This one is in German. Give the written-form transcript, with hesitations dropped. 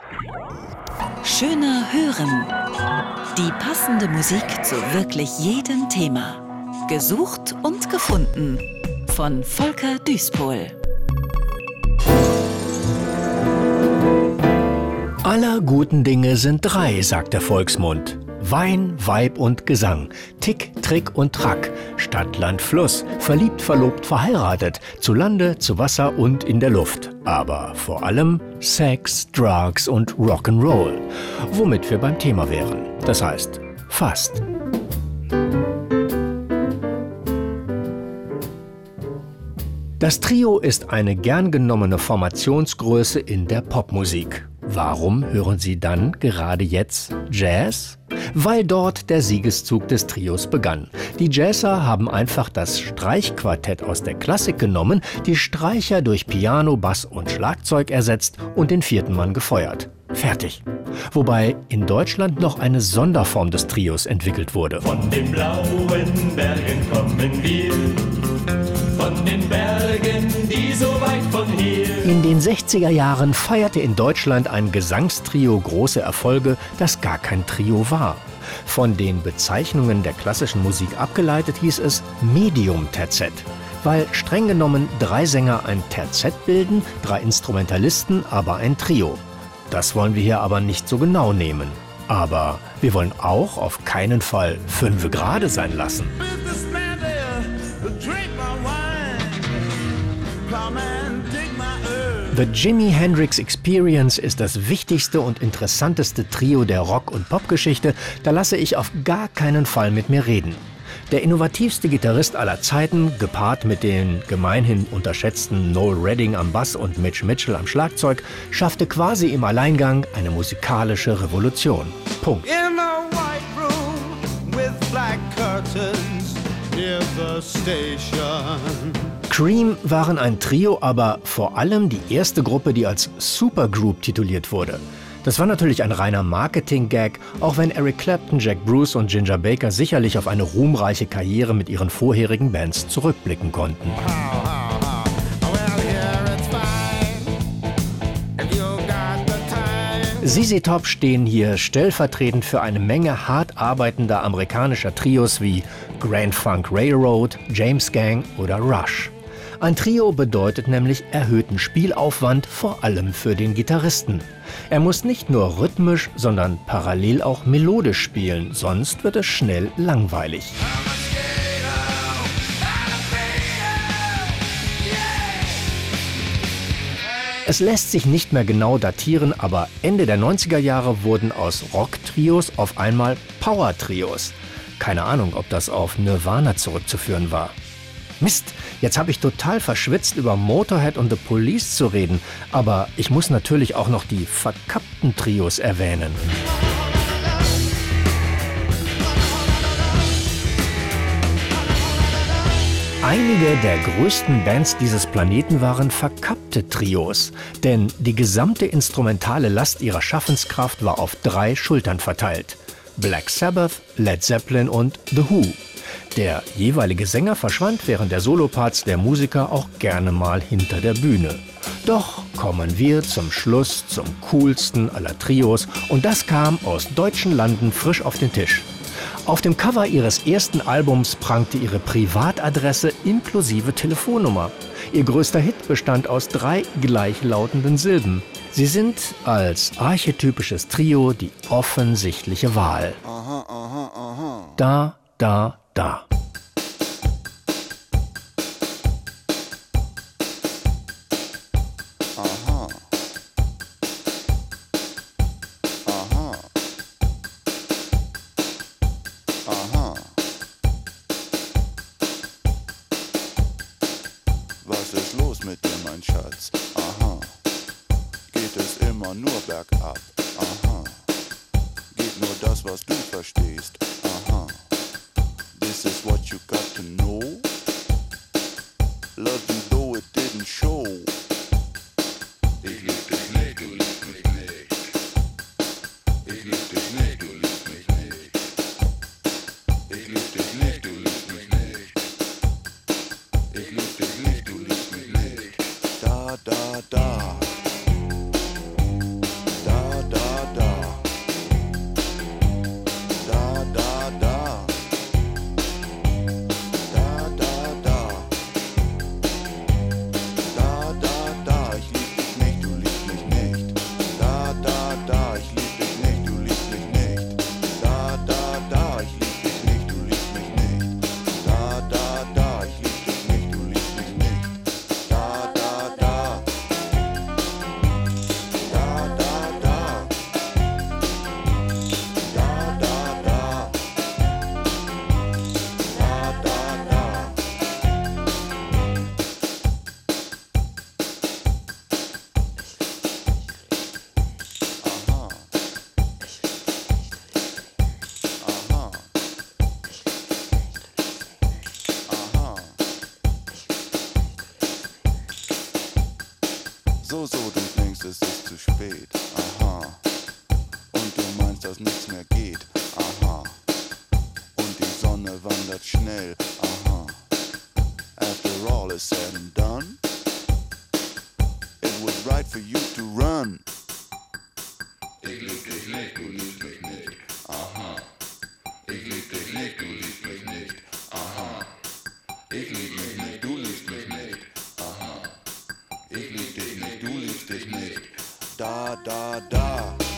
Schöner hören. Die passende Musik zu wirklich jedem Thema. Gesucht und gefunden von Volker Düßpol. Aller guten Dinge sind drei, sagt der Volksmund. Wein, Weib und Gesang, Tick, Trick und Track, Stadt, Land, Fluss, verliebt, verlobt, verheiratet, zu Lande, zu Wasser und in der Luft. Aber vor allem Sex, Drugs und Rock'n'Roll, womit wir beim Thema wären. Das heißt, fast. Das Trio ist eine gern genommene Formationsgröße in der Popmusik. Warum hören Sie dann gerade jetzt Jazz? Weil dort der Siegeszug des Trios begann. Die Jazzer haben einfach das Streichquartett aus der Klassik genommen, die Streicher durch Piano, Bass und Schlagzeug ersetzt und den vierten Mann gefeuert. Fertig. Wobei in Deutschland noch eine Sonderform des Trios entwickelt wurde. Von den blauen Bergen kommen wir, von den Bergen, die so weit von hier. In den 60er Jahren feierte in Deutschland ein Gesangstrio große Erfolge, das gar kein Trio war. Von den Bezeichnungen der klassischen Musik abgeleitet hieß es Medium-Terzett, weil streng genommen 3 Sänger ein Terzett bilden, 3 Instrumentalisten aber ein Trio. Das wollen wir hier aber nicht so genau nehmen. Aber wir wollen auch auf keinen Fall 5 Grade sein lassen. The Jimi Hendrix Experience ist das wichtigste und interessanteste Trio der Rock- und Popgeschichte, da lasse ich auf gar keinen Fall mit mir reden. Der innovativste Gitarrist aller Zeiten, gepaart mit den gemeinhin unterschätzten Noel Redding am Bass und Mitch Mitchell am Schlagzeug, schaffte quasi im Alleingang eine musikalische Revolution. Punkt. In a white room with black curtains near the station. Cream waren ein Trio, aber vor allem die erste Gruppe, die als Supergroup tituliert wurde. Das war natürlich ein reiner Marketing-Gag, auch wenn Eric Clapton, Jack Bruce und Ginger Baker sicherlich auf eine ruhmreiche Karriere mit ihren vorherigen Bands zurückblicken konnten. ZZ Top stehen hier stellvertretend für eine Menge hart arbeitender amerikanischer Trios wie Grand Funk Railroad, James Gang oder Rush. Ein Trio bedeutet nämlich erhöhten Spielaufwand, vor allem für den Gitarristen. Er muss nicht nur rhythmisch, sondern parallel auch melodisch spielen, sonst wird es schnell langweilig. Es lässt sich nicht mehr genau datieren, aber Ende der 90er Jahre wurden aus Rock-Trios auf einmal Power-Trios. Keine Ahnung, ob das auf Nirvana zurückzuführen war. Mist, jetzt habe ich total verschwitzt, über Motorhead und The Police zu reden, aber ich muss natürlich auch noch die verkappten Trios erwähnen. Einige der größten Bands dieses Planeten waren verkappte Trios, denn die gesamte instrumentale Last ihrer Schaffenskraft war auf 3 Schultern verteilt. Black Sabbath, Led Zeppelin und The Who. Der jeweilige Sänger verschwand während der Soloparts der Musiker auch gerne mal hinter der Bühne. Doch kommen wir zum Schluss zum coolsten aller Trios und das kam aus deutschen Landen frisch auf den Tisch. Auf dem Cover ihres ersten Albums prangte ihre Privatadresse inklusive Telefonnummer. Ihr größter Hit bestand aus 3 gleichlautenden Silben. Sie sind als archetypisches Trio die offensichtliche Wahl. Aha, aha, aha. Da, da, da. Aha. Aha. Aha. Was ist los mit dir, mein Schatz? Aha. Geht es immer nur bergab? Aha. Geht nur das, was du verstehst? Aha. This is what you got to know. Love you though it didn't show. Ich lieb dich nicht, du liebst mich nicht. Ich lieb dich nicht, du liebst mich nicht. Ich lieb dich nicht, du liebst mich nicht. Ich lieb dich nicht, du liebst mich nicht. Da, da, da. Da, schnell. Aha. After all is said and done, it was right for you to run. Ich lieb dich nicht, du liebst mich nicht. Aha. Ich lieb dich nicht, du liebst mich nicht. Aha. Ich lieb mich nicht, du liebst mich nicht. Aha. Ich lieb dich nicht, du liebst dich nicht. Da, da, da.